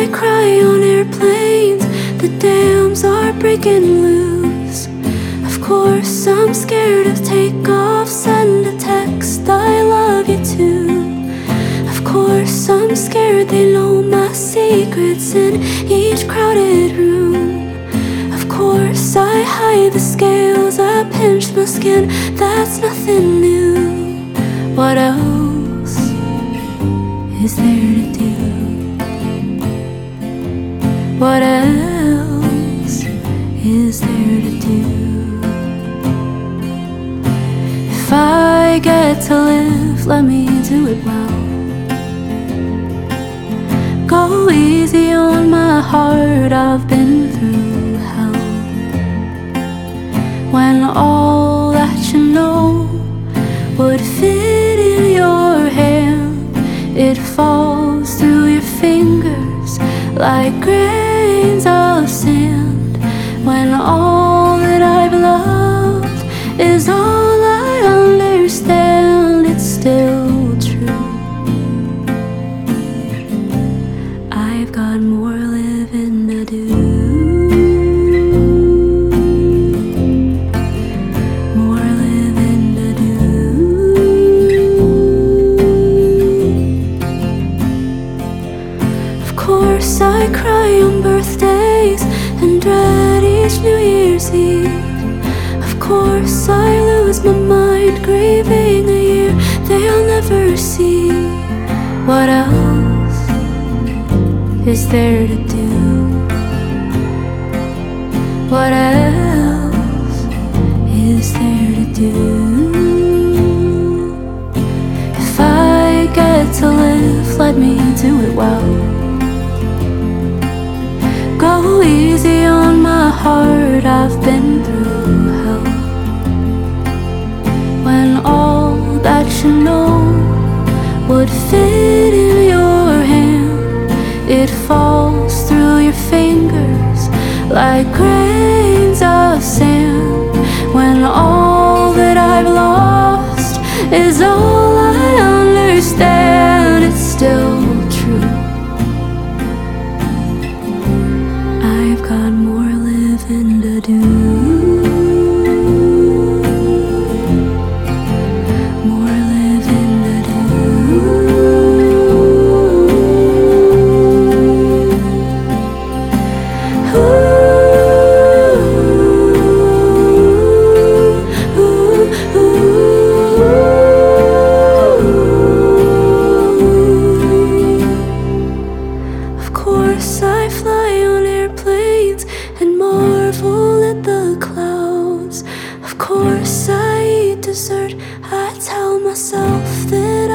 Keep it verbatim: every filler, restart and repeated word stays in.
I cry on airplanes, the dams are breaking loose. Of course I'm scared of takeoff, send a text, I love you too. Of course I'm scared they know my secrets in each crowded room. Of course I hide the scales, I pinch my skin, that's nothing new. What else is there to do? What else is there to do? If I get to live, let me do it well. Go easy on my heart, I've been through hell. When all that you know would fit in your hand, it falls through your fingers like grains of sand. When all that I've loved is all I understand, it's still true. I've got more living to do. More living to do. Of course I cry on birthdays and dread each New Year's Eve. Of course I lose my mind grieving a year they'll never see. What else is there to do? What else is there to do? If I get to live, let me do it well. Go easy on my heart, I've been through hell. When all that you know would fit in your hand, it falls through your fingers like grains of sand. When all that I've lost is all I understand, it's still true. I've got more living to do. More living to do. Ooh, ooh, ooh. Of course I fly on airplanes and marvel at the clouds. Of course I eat dessert, I tell myself that